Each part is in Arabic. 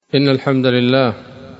إن الحمد لله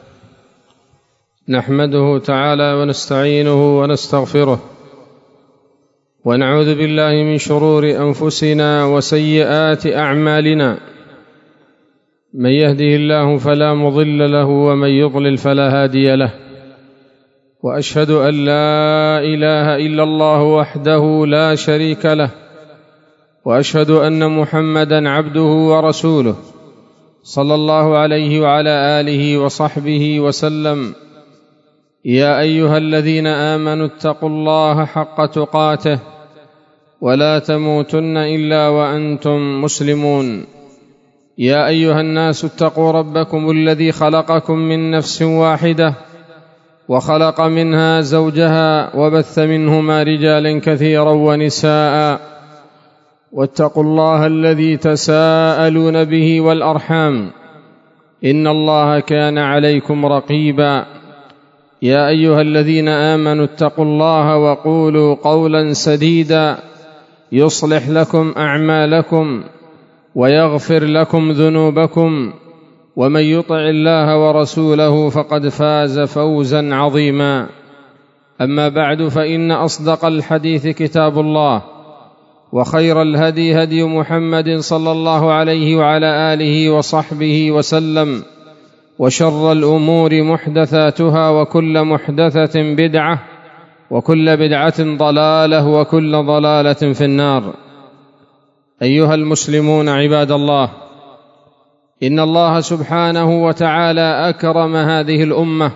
نحمده تعالى ونستعينه ونستغفره ونعوذ بالله من شرور أنفسنا وسيئات أعمالنا. من يهده الله فلا مضل له ومن يضلل فلا هادي له، وأشهد أن لا إله إلا الله وحده لا شريك له، وأشهد أن محمدًا عبده ورسوله صلى الله عليه وعلى آله وصحبه وسلم. يا أيها الذين آمنوا اتقوا الله حق تقاته ولا تموتن إلا وأنتم مسلمون. يا أيها الناس اتقوا ربكم الذي خلقكم من نفس واحدة وخلق منها زوجها وبث منهما رجالا كثيرا ونساء، واتقوا الله الذي تساءلون به والأرحام إن الله كان عليكم رقيبا. يا أيها الذين آمنوا اتقوا الله وقولوا قولا سديدا يصلح لكم أعمالكم ويغفر لكم ذنوبكم، ومن يطع الله ورسوله فقد فاز فوزا عظيما. أما بعد، فإن أصدق الحديث كتاب الله، وخير الهدي هدي محمد صلى الله عليه وعلى آله وصحبه وسلم، وشر الأمور محدثاتها، وكل محدثة بدعة، وكل بدعة ضلالة، وكل ضلالة في النار. أيها المسلمون عباد الله، إن الله سبحانه وتعالى أكرم هذه الأمة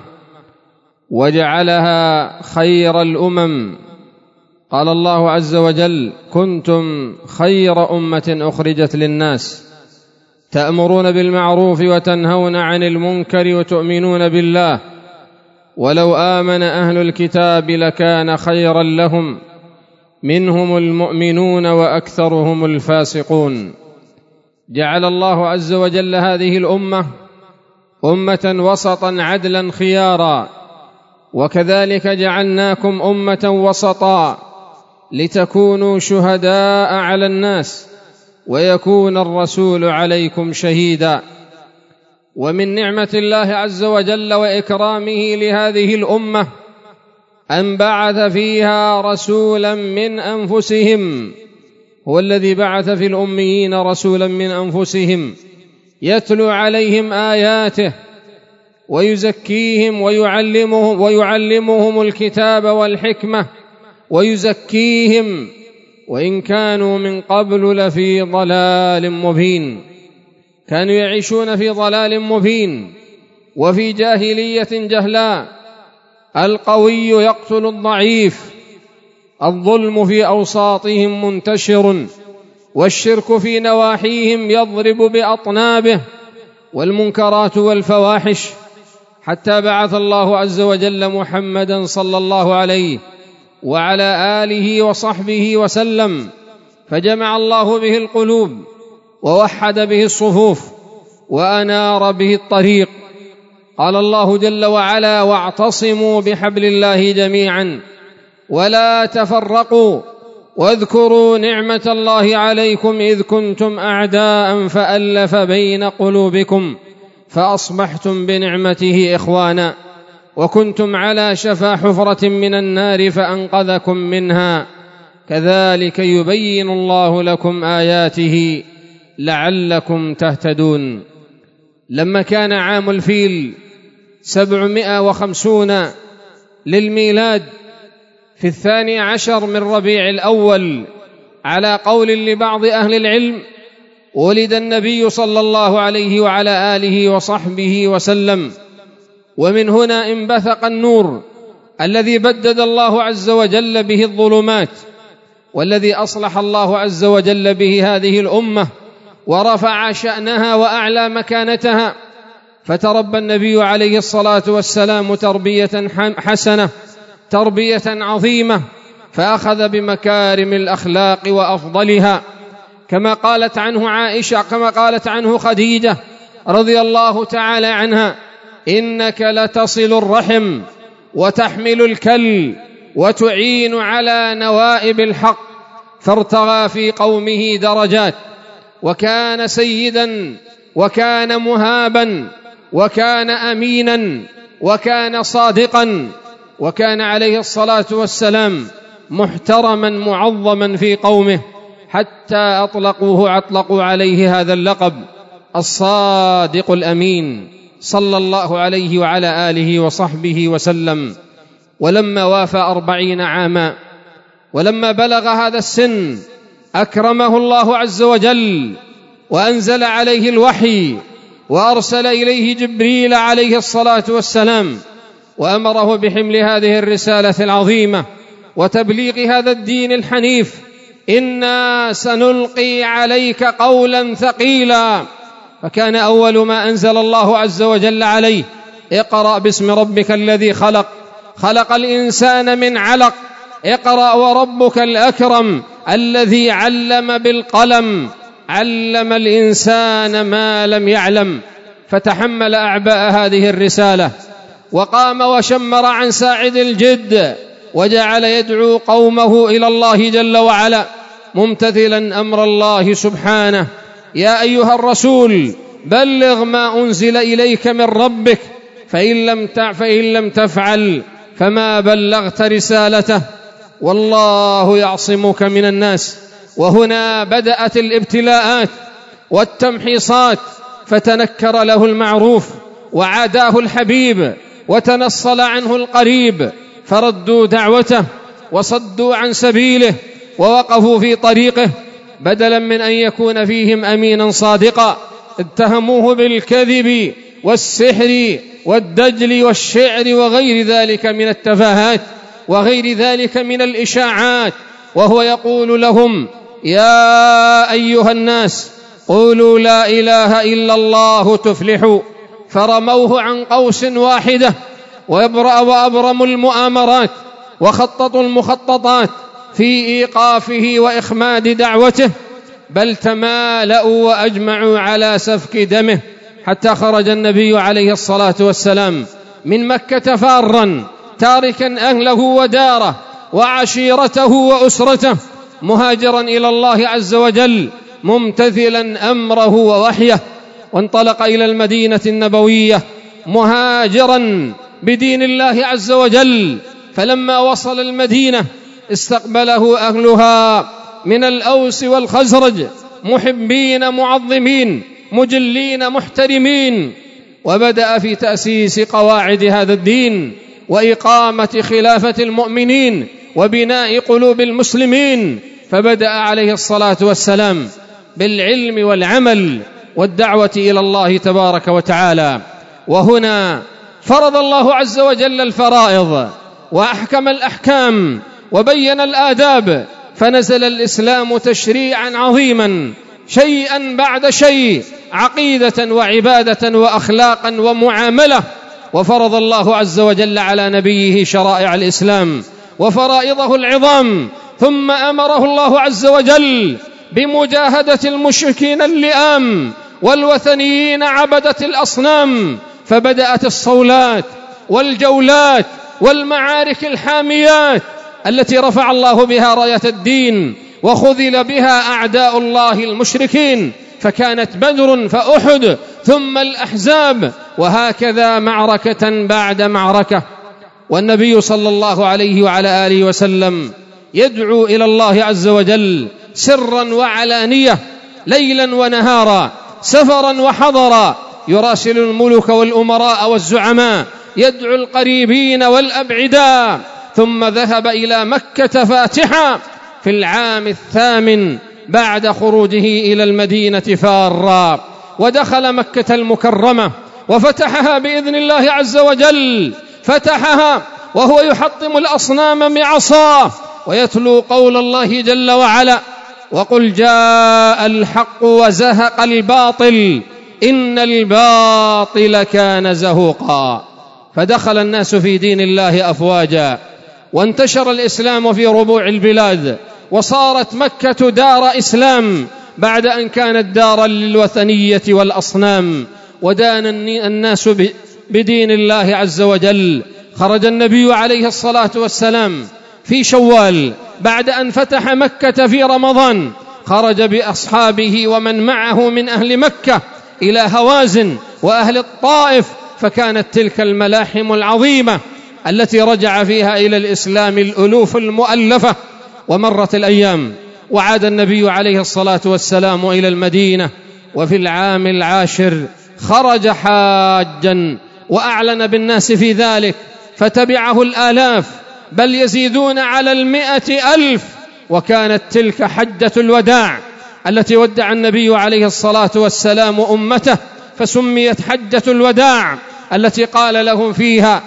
وجعلها خير الأمم. قال الله عز وجل: كنتم خير أمة أخرجت للناس تأمرون بالمعروف وتنهون عن المنكر وتؤمنون بالله، ولو آمن أهل الكتاب لكان خيرا لهم، منهم المؤمنون وأكثرهم الفاسقون. جعل الله عز وجل هذه الأمة أمة وسطا عدلا خيارا، وكذلك جعلناكم أمة وسطا لتكونوا شهداء على الناس ويكون الرسول عليكم شهيدا. ومن نعمة الله عز وجل وإكرامه لهذه الأمة أن بعث فيها رسولا من أنفسهم. هو الذي بعث في الأميين رسولا من أنفسهم يتلو عليهم آياته ويزكيهم ويعلمهم الكتاب والحكمة ويزكيهم، وإن كانوا من قبل لفي ضلال مبين. كانوا يعيشون في ضلال مبين وفي جاهلية جهلاء. القوي يقتل الضعيف، الظلم في أوساطهم منتشر، والشرك في نواحيهم يضرب بأطنابه، والمنكرات والفواحش، حتى بعث الله عز وجل محمدا صلى الله عليه وعلى آله وصحبه وسلم، فجمع الله به القلوب ووحد به الصفوف وأنار به الطريق. قال الله جل وعلا: واعتصموا بحبل الله جميعا ولا تفرقوا واذكروا نعمة الله عليكم إذ كنتم أعداء فألف بين قلوبكم فأصبحتم بنعمته إخوانا وكنتم على شفا حفرة من النار فأنقذكم منها كذلك يبين الله لكم آياته لعلكم تهتدون. لما كان عام الفيل 750 للميلاد في 12 من ربيع الأول، على قول لبعض أهل العلم، ولد النبي صلى الله عليه وعلى آله وصحبه وسلم. ومن هنا انبثق النور الذي بدد الله عز وجل به الظلمات، والذي أصلح الله عز وجل به هذه الأمة ورفع شأنها وأعلى مكانتها. فتربى النبي عليه الصلاة والسلام تربية حسنة، تربية عظيمة، فأخذ بمكارم الأخلاق وأفضلها، كما قالت عنه عائشة، كما قالت عنه خديجة رضي الله تعالى عنها: إنك لتصل الرحم وتحمل الكل وتعين على نوائب الحق. فارتغى في قومه درجات، وكان سيدا وكان مهابا وكان أمينا وكان صادقا، وكان عليه الصلاة والسلام محترما معظما في قومه، حتى أطلقوا عليه هذا اللقب الصادق الأمين صلى الله عليه وعلى آله وصحبه وسلم. ولما وافى 40 عاما ولما بلغ هذا السن أكرمه الله عز وجل وأنزل عليه الوحي وأرسل إليه جبريل عليه الصلاة والسلام، وأمره بحمل هذه الرسالة العظيمة وتبليغ هذا الدين الحنيف. إنا سنلقي عليك قولا ثقيلا، فكان أول ما أنزل الله عز وجل عليه: اقرأ باسم ربك الذي خلق، خلق الإنسان من علق، اقرأ وربك الأكرم الذي علم بالقلم، علم الإنسان ما لم يعلم. فتحمل أعباء هذه الرسالة وقام وشمر عن ساعد الجد، وجعل يدعو قومه إلى الله جل وعلا ممتثلا أمر الله سبحانه: يا أيها الرسول بلغ ما أنزل إليك من ربك، فإن لم تفعل فما بلغت رسالته، والله يعصمك من الناس. وهنا بدأت الابتلاءات والتمحيصات، فتنكر له المعروف وعاداه الحبيب وتنصل عنه القريب، فردوا دعوته وصدوا عن سبيله ووقفوا في طريقه، بدلا من أن يكون فيهم أمينا صادقا اتهموه بالكذب والسحر والدجل والشعر وغير ذلك من التفاهات وغير ذلك من الإشاعات، وهو يقول لهم: يا أيها الناس قولوا لا إله إلا الله تفلحوا. فرموه عن قوس واحدة وأبرموا المؤامرات وخططوا المخططات في إيقافه وإخماد دعوته، بل تمالأوا وأجمعوا على سفك دمه، حتى خرج النبي عليه الصلاة والسلام من مكة فارا تاركا أهله وداره وعشيرته وأسرته، مهاجرا إلى الله عز وجل ممتثلا أمره ووحيه، وانطلق إلى المدينة النبوية مهاجرا بدين الله عز وجل. فلما وصل المدينة استقبله أهلها من الأوس والخزرج محبين معظمين مجلين محترمين، وبدأ في تأسيس قواعد هذا الدين وإقامة خلافة المؤمنين وبناء قلوب المسلمين. فبدأ عليه الصلاة والسلام بالعلم والعمل والدعوة إلى الله تبارك وتعالى. وهنا فرض الله عز وجل الفرائض وأحكم الأحكام وبين الآداب، فنزل الإسلام تشريعا عظيما شيئا بعد شيء، عقيدة وعبادة وأخلاقا ومعاملة. وفرض الله عز وجل على نبيه شرائع الإسلام وفرائضه العظام، ثم أمره الله عز وجل بمجاهدة المشركين اللئام والوثنيين عبدة الأصنام، فبدأت الصولات والجولات والمعارك الحاميات التي رفع الله بها راية الدين وخذل بها أعداء الله المشركين، فكانت بدر فأحد ثم الأحزاب، وهكذا معركة بعد معركة. والنبي صلى الله عليه وعلى آله وسلم يدعو إلى الله عز وجل سرا وعلانية، ليلا ونهارا، سفرا وحضرا، يراسل الملوك والأمراء والزعماء، يدعو القريبين والأبعداء. ثم ذهب إلى مكة فاتحا في العام 8 بعد خروجه إلى المدينة فارا، ودخل مكة المكرمة وفتحها بإذن الله عز وجل، فتحها وهو يحطم الأصنام بعصاه ويتلو قول الله جل وعلا: وقل جاء الحق وزهق الباطل إن الباطل كان زهوقا. فدخل الناس في دين الله أفواجا، وانتشر الإسلام في ربوع البلاد، وصارت مكة دار إسلام بعد أن كانت دارا للوثنية والأصنام. ودان الناس بدين الله عز وجل. خرج النبي عليه الصلاة والسلام في شوال بعد أن فتح مكة في رمضان، خرج بأصحابه ومن معه من أهل مكة إلى هوازن وأهل الطائف، فكانت تلك الملاحم العظيمة التي رجع فيها إلى الإسلام الألوف المؤلفة. ومرت الأيام وعاد النبي عليه الصلاة والسلام إلى المدينة، وفي العام 10 خرج حاجا وأعلن بالناس في ذلك، فتبعه الآلاف بل يزيدون على 100,000. وكانت تلك حجة الوداع التي ودع النبي عليه الصلاة والسلام أمته، فسميت حجة الوداع، التي قال لهم فيها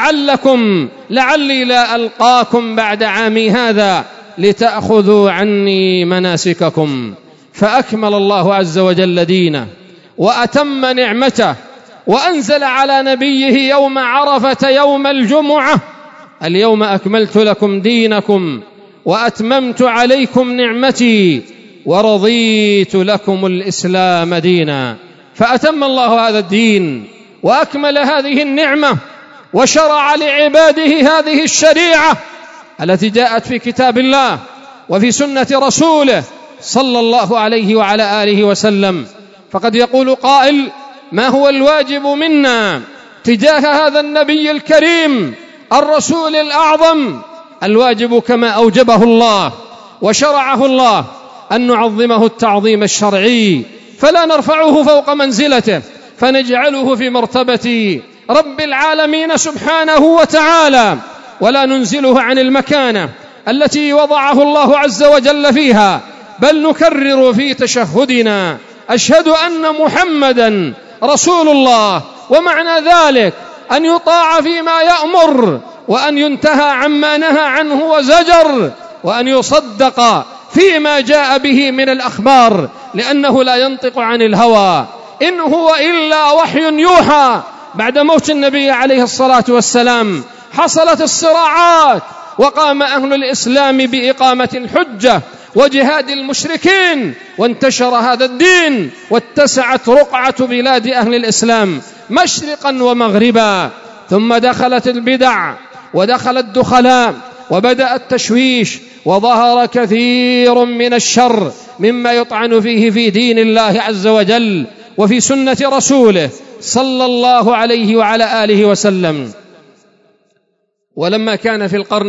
لعلي لا ألقاكم بعد عامي هذا لتأخذوا عني مناسككم. فأكمل الله عز وجل دينه وأتم نعمته، وأنزل على نبيه يوم عرفة يوم الجمعة: اليوم أكملت لكم دينكم وأتممت عليكم نعمتي ورضيت لكم الإسلام دينا. فأتم الله هذا الدين وأكمل هذه النعمة، وشرع لعباده هذه الشريعة التي جاءت في كتاب الله وفي سنة رسوله صلى الله عليه وعلى آله وسلم. فقد يقول قائل: ما هو الواجب منا تجاه هذا النبي الكريم الرسول الأعظم؟ الواجب كما أوجبه الله وشرعه الله أن نعظمه التعظيم الشرعي، فلا نرفعه فوق منزلته، فنجعله في مرتبة رب العالمين سبحانه وتعالى، ولا ننزله عن المكانة التي وضعه الله عز وجل فيها، بل نكرر في تشهدنا: أشهد أن محمدا رسول الله. ومعنى ذلك أن يطاع فيما يأمر، وأن ينتهى عما نهى عنه وزجر، وأن يصدق فيما جاء به من الأخبار، لأنه لا ينطق عن الهوى، إن هو إلا وحي يوحى. بعد موت النبي عليه الصلاة والسلام حصلت الصراعات، وقام أهل الإسلام بإقامة الحجة وجهاد المشركين، وانتشر هذا الدين، واتسعت رقعة بلاد أهل الإسلام مشرقا ومغربا. ثم دخلت البدع ودخل الدخلاء، وبدأ التشويش، وظهر كثير من الشر مما يطعن فيه في دين الله عز وجل وفي سنة رسوله صلى الله عليه وعلى آله وسلم. ولما كان في القرن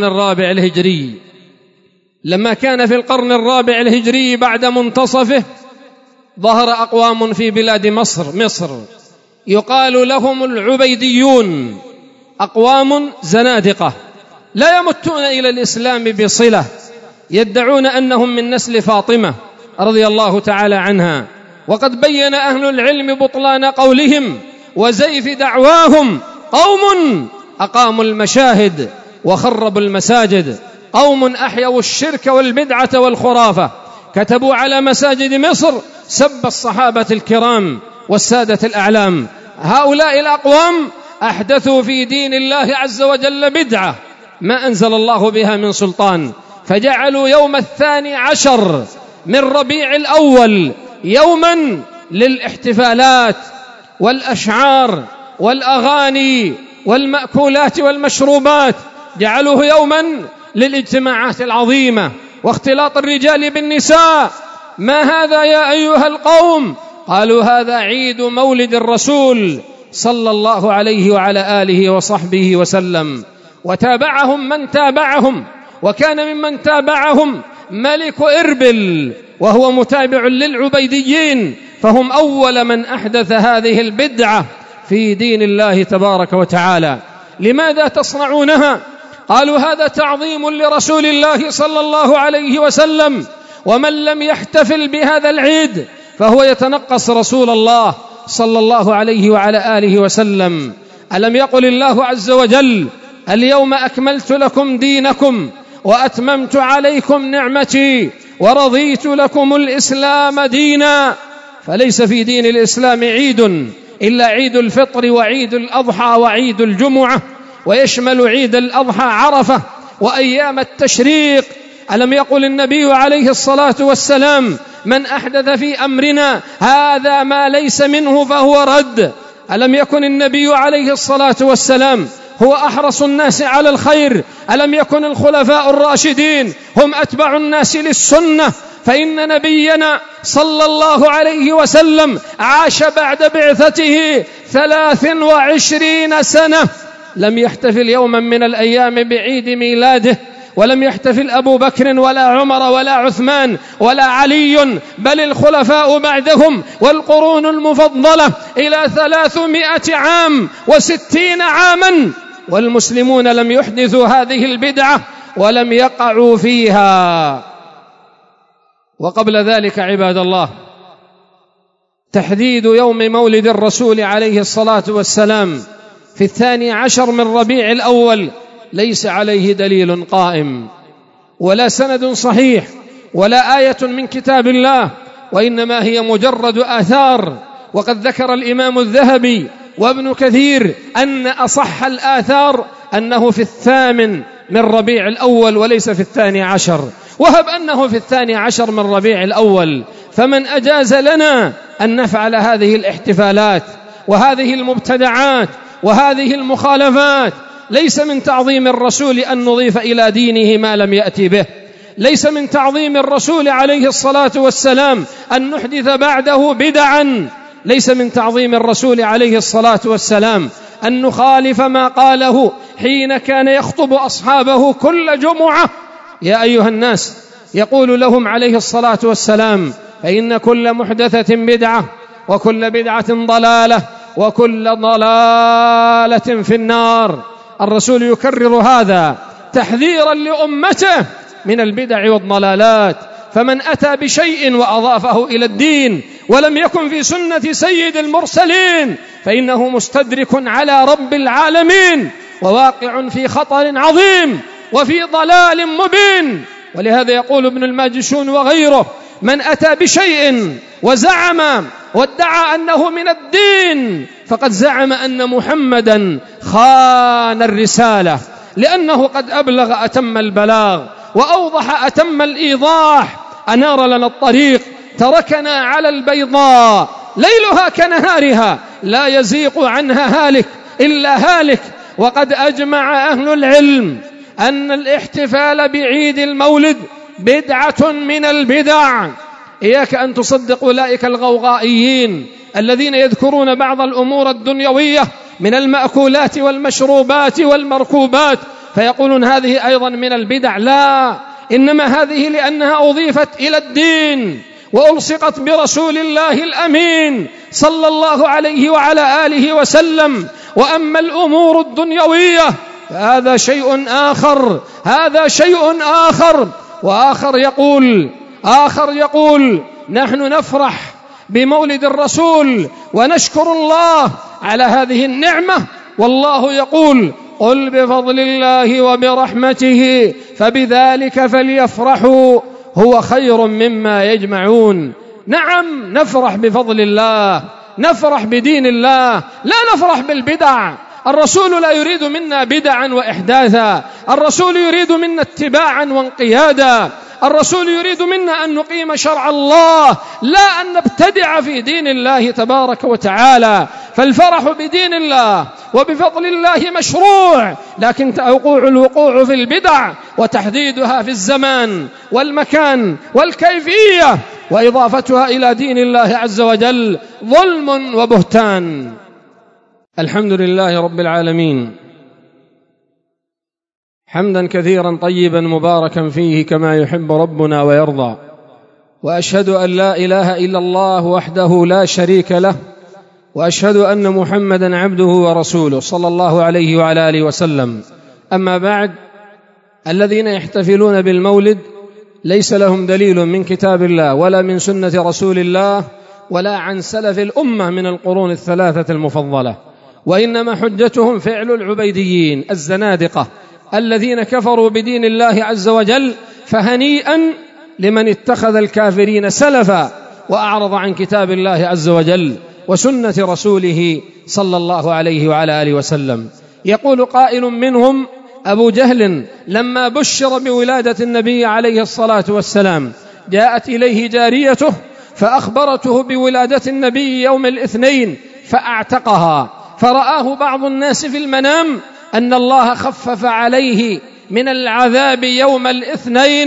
الرابع الهجري بعد منتصفه، ظهر أقوام في بلاد مصر يقال لهم العبيديون، أقوام زنادقة لا يمتون إلى الإسلام بصلة، يدعون أنهم من نسل فاطمة رضي الله تعالى عنها. وقد بين أهل العلم بطلان قولهم وزيف دعواهم: قوم أقاموا المشاهد وخربوا المساجد، قوم أحيوا الشرك والبدعة والخرافة، كتبوا على مساجد مصر سب الصحابة الكرام والسادة الأعلام. هؤلاء الأقوام أحدثوا في دين الله عز وجل بدعة ما أنزل الله بها من سلطان، فجعلوا يوم 12 من ربيع الأول يوما للاحتفالات والأشعار والأغاني والمأكولات والمشروبات، جعلوه يوما للاجتماعات العظيمة واختلاط الرجال بالنساء. ما هذا يا أيها القوم؟ قالوا: هذا عيد مولد الرسول صلى الله عليه وعلى آله وصحبه وسلم. وتابعهم من تابعهم، وكان ممن تابعهم ملك إربل، وهو متابع للعبيديين، فهم أول من أحدث هذه البدعة في دين الله تبارك وتعالى. لماذا تصنعونها؟ قالوا: هذا تعظيم لرسول الله صلى الله عليه وسلم، ومن لم يحتفل بهذا العيد فهو يتنقص رسول الله صلى الله عليه وعلى آله وسلم. ألم يقل الله عز وجل: اليوم أكملت لكم دينكم وأتممت عليكم نعمتي ورضيت لكم الإسلام دينا؟ فليس في دين الإسلام عيد إلا عيد الفطر وعيد الأضحى وعيد الجمعة، ويشمل عيد الأضحى عرفة وأيام التشريق. ألم يقل النبي عليه الصلاة والسلام: من أحدث في أمرنا هذا ما ليس منه فهو رد؟ ألم يكن النبي عليه الصلاة والسلام هو أحرص الناس على الخير؟ ألم يكن الخلفاء الراشدين هم أتبع الناس للسنة؟ فإن نبينا صلى الله عليه وسلم عاش بعد بعثته 23 سنة، لم يحتفل يوما من الأيام بعيد ميلاده، ولم يحتفل أبو بكر ولا عمر ولا عثمان ولا علي، بل الخلفاء بعدهم والقرون المفضلة إلى 300 عام و60 عاما، والمسلمون لم يحدثوا هذه البدعة ولم يقعوا فيها. وقبل ذلك عباد الله، تحديد يوم مولد الرسول عليه الصلاة والسلام في 12 من ربيع الأول ليس عليه دليل قائم ولا سند صحيح ولا آية من كتاب الله، وإنما هي مجرد آثار. وقد ذكر الإمام الذهبي وابن كثير أن أصح الآثار أنه في 8 من ربيع الأول وليس في 12، وهب أنه في 12 من ربيع الأول، فمن أجاز لنا أن نفعل هذه الاحتفالات وهذه المبتدعات وهذه المخالفات؟ ليس من تعظيم الرسول أن نضيف إلى دينه ما لم يأتي به، ليس من تعظيم الرسول عليه الصلاة والسلام أن نحدث بعده بدعا، ليس من تعظيم الرسول عليه الصلاة والسلام أن نخالف ما قاله حين كان يخطب أصحابه كل جمعة. يا أيها الناس، يقول لهم عليه الصلاة والسلام: فإن كل محدثة بدعة وكل بدعة ضلالة وكل ضلالة في النار. الرسول يكرر هذا تحذيرا لأمته من البدع والضلالات، فمن أتى بشيء وأضافه إلى الدين ولم يكن في سنة سيد المرسلين فإنه مستدرك على رب العالمين وواقع في خطر عظيم وفي ضلال مبين. ولهذا يقول ابن الماجشون وغيره: من أتى بشيء وزعم وادعى أنه من الدين فقد زعم أن محمدا خان الرسالة، لأنه قد أبلغ أتم البلاغ وأوضح أتم الإيضاح، أنار لنا الطريق، تركنا على البيضاء ليلها كنهارها لا يزيغ عنها هالك إلا هالك. وقد أجمع أهل العلم أن الاحتفال بعيد المولد بدعة من البدع. إياك أن تصدق أولئك الغوغائيين الذين يذكرون بعض الأمور الدنيوية من المأكولات والمشروبات والمركوبات فيقولون هذه أيضا من البدع. لا، إنما هذه لأنها أضيفت إلى الدين وألصقت برسول الله الأمين صلى الله عليه وعلى آله وسلم. وأما الأمور الدنيوية فهذا شيء آخر، هذا شيء آخر. وآخر يقول نحن نفرح بمولد الرسول ونشكر الله على هذه النعمة، والله يقول: قل بفضل الله وبرحمته فبذلك فليفرحوا هو خير مما يجمعون. نعم، نفرح بفضل الله، نفرح بدين الله، لا نفرح بالبدع. الرسول لا يريد منا بدعا وإحداثا، الرسول يريد منا اتباعا وانقيادا، الرسول يريد منا أن نقيم شرع الله لا أن نبتدع في دين الله تبارك وتعالى. فالفرح بدين الله وبفضل الله مشروع، لكن الوقوع في البدع وتحديدها في الزمان والمكان والكيفية وإضافتها إلى دين الله عز وجل ظلم وبهتان. الحمد لله رب العالمين، حمدا كثيرا طيبا مباركا فيه كما يحب ربنا ويرضى، وأشهد أن لا إله إلا الله وحده لا شريك له، وأشهد أن محمدا عبده ورسوله صلى الله عليه وعلى آله وسلم. أما بعد، الذين يحتفلون بالمولد ليس لهم دليل من كتاب الله ولا من سنة رسول الله ولا عن سلف الأمة من القرون الثلاثة المفضلة، وإنما حجتهم فعل العبيديين الزنادقة الذين كفروا بدين الله عز وجل. فهنيئا لمن اتخذ الكافرين سلفا وأعرض عن كتاب الله عز وجل وسنة رسوله صلى الله عليه وعلى آله وسلم. يقول قائل منهم: أبو جهل لما بشر بولادة النبي عليه الصلاة والسلام جاءت إليه جاريته فأخبرته بولادة النبي يوم الاثنين فأعتقها، فرآه بعض الناس في المنام، أن الله خفف عليه من العذاب يوم الاثنين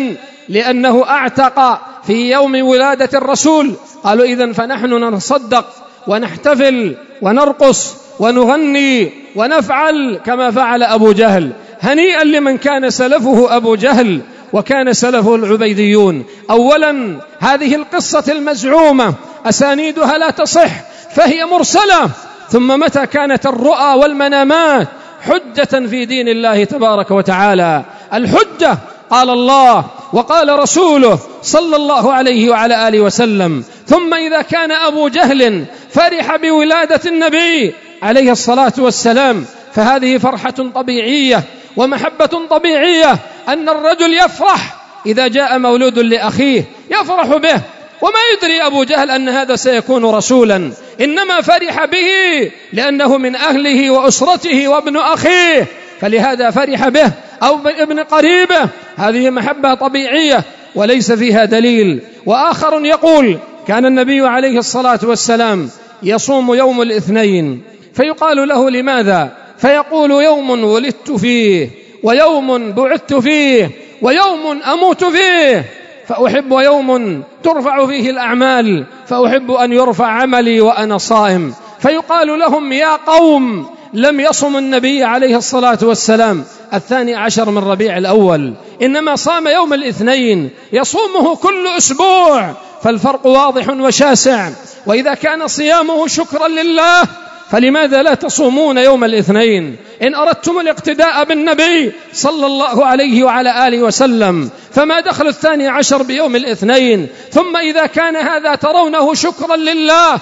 لأنه أعتق في يوم ولادة الرسول. قالوا إذن فنحن نتصدق ونحتفل ونرقص ونغني ونفعل كما فعل أبو جهل. هنيئا لمن كان سلفه أبو جهل وكان سلفه العبيديون. أولا هذه القصة المزعومة أسانيدها لا تصح فهي مرسلة. ثم متى كانت الرؤى والمنامات حجة في دين الله تبارك وتعالى؟ الحجة قال الله وقال رسوله صلى الله عليه وعلى آله وسلم. ثم إذا كان أبو جهل فرح بولادة النبي عليه الصلاة والسلام فهذه فرحة طبيعية ومحبة طبيعية، أن الرجل يفرح إذا جاء مولود لأخيه يفرح به، وما يدري أبو جهل أن هذا سيكون رسولا، إنما فرح به لأنه من أهله وأسرته وابن أخيه فلهذا فرح به أو ابن قريبه. هذه محبة طبيعية وليس فيها دليل. وآخر يقول كان النبي عليه الصلاة والسلام يصوم يوم الاثنين فيقال له لماذا؟ فيقول يوم ولدت فيه ويوم بعثت فيه ويوم أموت فيه، فأحب يوم ترفع فيه الأعمال فأحب أن يرفع عملي وأنا صائم. فيقال لهم يا قوم لم يصم النبي عليه الصلاة والسلام 12 من ربيع الأول، إنما صام يوم الاثنين يصومه كل أسبوع، فالفرق واضح وشاسع. وإذا كان صيامه شكرا لله فلماذا لا تصومون يوم الاثنين إن أردتم الاقتداء بالنبي صلى الله عليه وعلى آله وسلم؟ فما دخل 12 بيوم الاثنين؟ ثم إذا كان هذا ترونه شكرا لله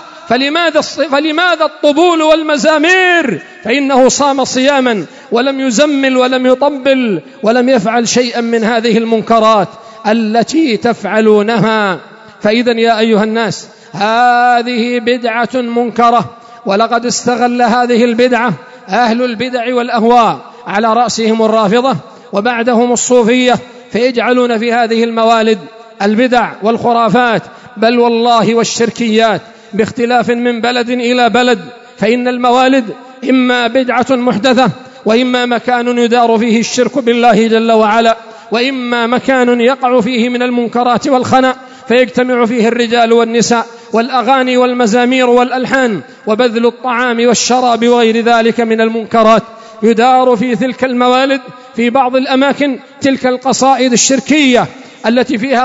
فلماذا الطبول والمزامير؟ فإنه صام صياما ولم يزمل ولم يطبل ولم يفعل شيئا من هذه المنكرات التي تفعلونها. فإذا يا أيها الناس هذه بدعة منكرة، ولقد استغل هذه البدعة أهل البدع والأهواء، على رأسهم الرافضة وبعدهم الصوفية، فيجعلون في هذه الموالد البدع والخرافات بل والله والشركيات باختلاف من بلد إلى بلد. فإن الموالد إما بدعة محدثة، وإما مكان يدار فيه الشرك بالله جل وعلا، وإما مكان يقع فيه من المنكرات والخنا فيجتمع فيه الرجال والنساء والأغاني والمزامير والألحان وبذل الطعام والشراب وغير ذلك من المنكرات. يدار في تلك الموالد في بعض الأماكن تلك القصائد الشركية التي فيها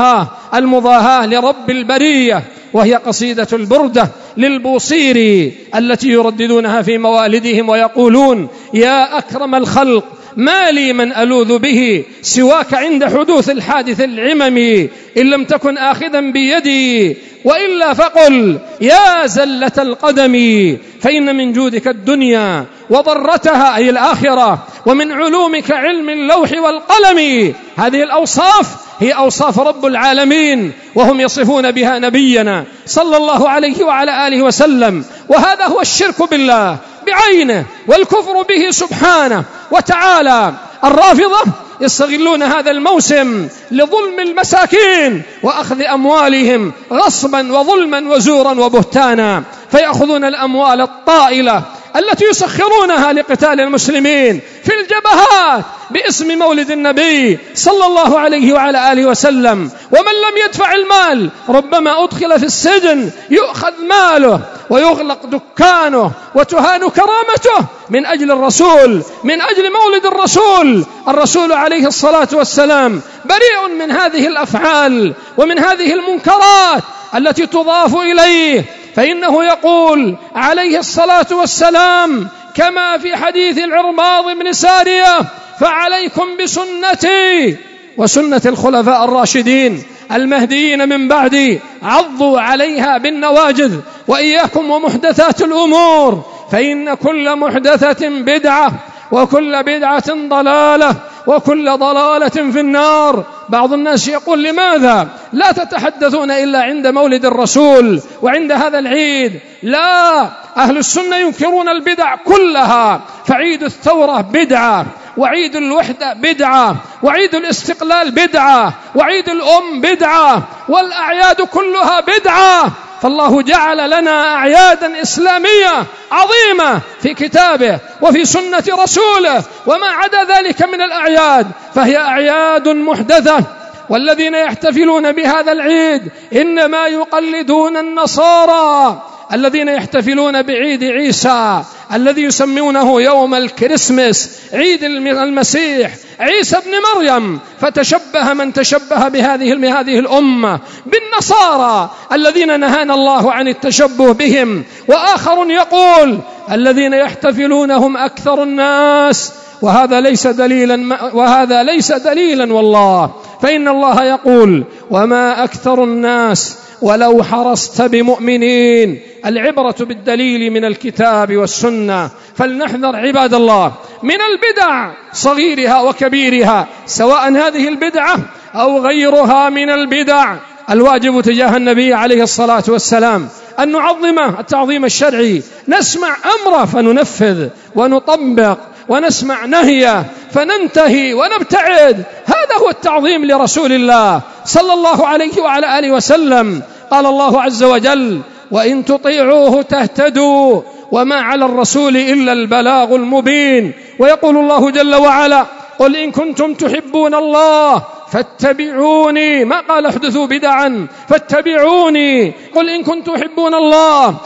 المضاهاة لرب البرية، وهي قصيدة البردة للبوصيري التي يرددونها في موالدهم ويقولون يا أكرم الخلق ما لي من ألوذ به سواك عند حدوث الحادث العممي، إن لم تكن آخذا بيدي وإلا فقل يا زلة القدم، فإن من جودك الدنيا وضرتها أي الآخرة، ومن علومك علم اللوح والقلم. هذه الأوصاف هي أوصاف رب العالمين، وهم يصفون بها نبينا صلى الله عليه وعلى آله وسلم. وهذا هو الشرك بالله بعينه والكفر به سبحانه وتعالى. الرافضة يستغلون هذا الموسم لظلم المساكين وأخذ أموالهم غصبا وظلما وزورا وبهتانا، فيأخذون الأموال الطائلة التي يسخرونها لقتال المسلمين في الجبهات باسم مولد النبي صلى الله عليه وعلى آله وسلم. ومن لم يدفع المال ربما أدخل في السجن، يؤخذ ماله ويغلق دكانه وتهان كرامته من أجل الرسول، من أجل مولد الرسول. الرسول عليه الصلاة والسلام بريء من هذه الأفعال ومن هذه المنكرات التي تضاف إليه، فإنه يقول عليه الصلاة والسلام كما في حديث العرباض بن سارية فعليكم بسنتي وسنة الخلفاء الراشدين المهديين من بعدي عضوا عليها بالنواجذ، وإياكم ومحدثات الأمور فإن كل محدثة بدعة وكل بدعة ضلالة وكل ضلالة في النار. بعض الناس يقول لماذا لا تتحدثون إلا عند مولد الرسول وعند هذا العيد؟ لا، أهل السنة ينكرون البدع كلها، فعيد الثورة بدعة، وعيد الوحدة بدعة، وعيد الاستقلال بدعة، وعيد الأم بدعة، والأعياد كلها بدعة. فالله جعل لنا أعيادا إسلامية عظيمة في كتابه وفي سنة رسوله، وما عدا ذلك من الأعياد فهي أعياد محدثة والذين يحتفلون بهذا العيد إنما يقلدون النصارى الذين يحتفلون بعيد عيسى الذي يسمونه يوم الكريسماس، عيد المسيح عيسى ابن مريم. فتشبه من تشبه بهذه الأمة بالنصارى الذين نهانا الله عن التشبه بهم. وآخر يقول الذين يحتفلون هم أكثر الناس، وهذا ليس دليلا والله، فإن الله يقول وما أكثر الناس ولو حرصت بمؤمنين. العبرة بالدليل من الكتاب والسنة. فلنحذر عباد الله من البدع صغيرها وكبيرها، سواء هذه البدعة أو غيرها من البدع. الواجب تجاه النبي عليه الصلاة والسلام أن نعظمه التعظيم الشرعي، نسمع أمره فننفذ ونطبق، ونسمع نهيه فننتهي ونبتعد. هذا هو التعظيم لرسول الله صلى الله عليه وعلى آله وسلم. قال الله عز وجل وإن تطيعوه تهتدوا وما على الرسول إلا البلاغ المبين. ويقول الله جل وعلا قل إن كنتم تحبون الله فاتبعوني، ما قال احدثوا بدعا، فاتبعوني. قل إن كنتم تحبون الله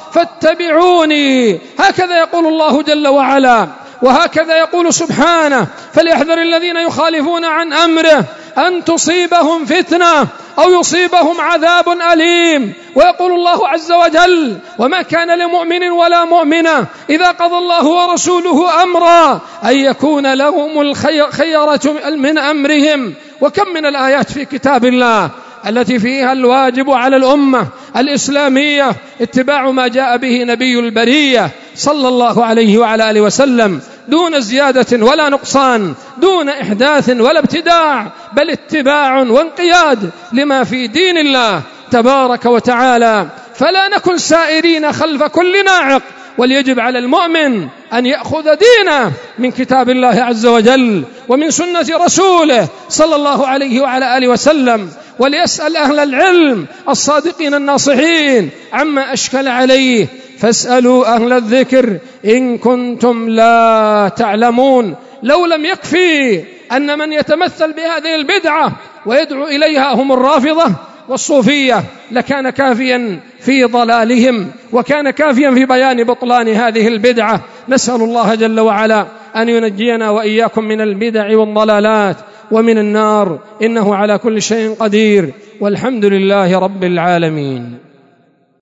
فاتبعوني، هكذا يقول الله جل وعلا، وهكذا يقول سبحانه فليحذر الذين يخالفون عن أمره أن تصيبهم فتنة أو يصيبهم عذاب أليم. ويقول الله عز وجل وما كان لمؤمن ولا مؤمنة إذا قضى الله ورسوله أمرا أن يكون لهم الخيرة من أمرهم. وكم من الآيات في كتاب الله التي فيها الواجب على الأمة الإسلامية اتباع ما جاء به نبي البرية صلى الله عليه وعلى آله وسلم دون زيادة ولا نقصان، دون إحداث ولا ابتداع، بل اتباع وانقياد لما في دين الله تبارك وتعالى. فلا نكن سائرين خلف كل ناعق، وليجب على المؤمن أن يأخذ دينه من كتاب الله عز وجل ومن سنة رسوله صلى الله عليه وعلى آله وسلم، وليسأل أهل العلم الصادقين الناصحين عما أشكل عليه، فاسألوا أهل الذكر إن كنتم لا تعلمون. لو لم يكفي أن من يتمثل بهذه البدعة ويدعو إليها هم الرافضة والصوفية لكان كافيا في ضلالهم، وكان كافيا في بيان بطلان هذه البدعة. نسأل الله جل وعلا أن ينجينا وإياكم من البدع والضلالات ومن النار، إنه على كل شيء قدير، والحمد لله رب العالمين.